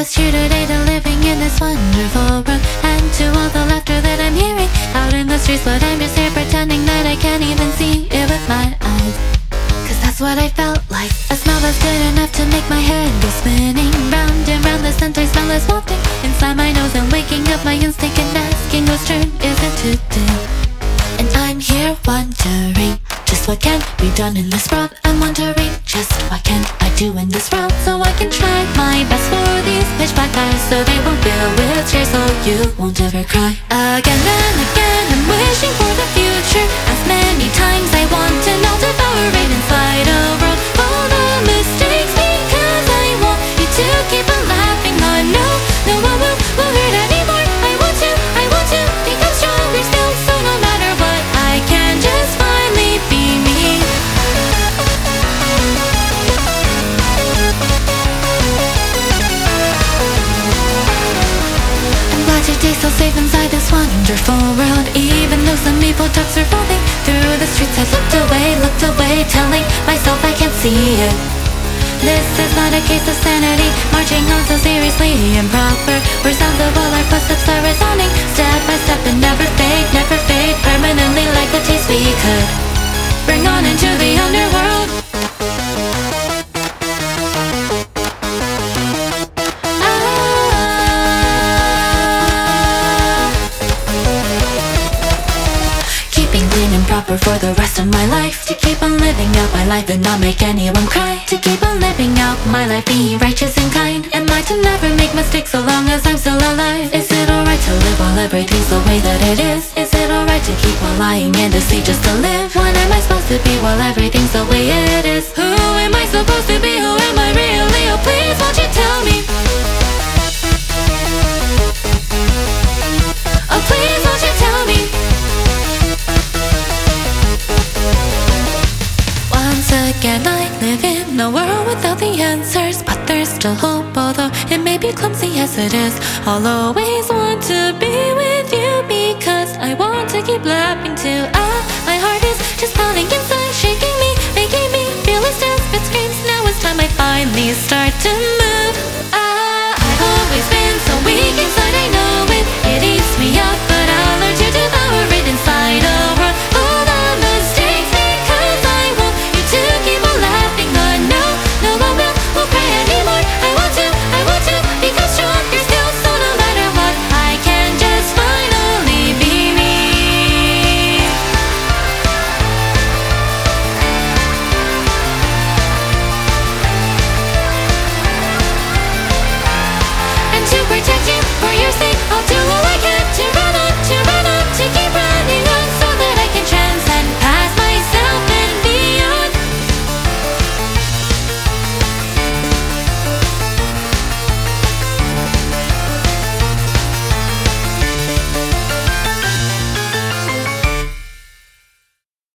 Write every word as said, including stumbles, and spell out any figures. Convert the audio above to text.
just here today to living in this wonderful world. And to all the laughter that I'm hearing out in the streets, but I'm just here pretending that I can't even see it with my eyes. Cause that's what I felt like. A smell that's good enough to make my head go spinning round and round. The scent I smell is wafting inside my nose and waking up my instinct and asking whose turn is it to do. And I'm here wondering just what can be done in this world. I'm wondering just what can I do in this world, so I can try my best for these pitch black eyes, so they won't fill with tears, so you won't ever cry. Again and again I'm wishing for the future. As many times I want to now devour it inside a world full of mistakes, because I want you to keep on laughing. I know no one will, will hurt anymore. I want to, I want to become stronger still, so no matter what I can just finally be me. I'm glad today's still safe inside this wonderful world, even though some evil ducks are falling through the streets. I looked away, looked away, telling myself I can't see it. This is not a case of sanity, marching on so seriously improper, where sounds of all our footsteps are resounding step by step and never fade, never fade, permanently like the taste we could bring on into the underworld. Proper for the rest of my life, to keep on living out my life and not make anyone cry, to keep on living out my life, be righteous and kind. Am I to never make mistakes so long as I'm still alive? Is it alright to live while everything's the way that it is? Is it alright to keep on lying and deceit just to live? What am I supposed to be while everything's the way it is? Who am I supposed to be? Who am I really? Oh please won't you tell me? Oh please won't you tell me? Again, I live in a world without the answers, but there's still hope, although it may be clumsy as it is. I'll always want to be with you, because I want to keep laughing too. Ah, my heart is just pounding inside, shaking me, making me feel its desperate screams. Now it's time I finally start to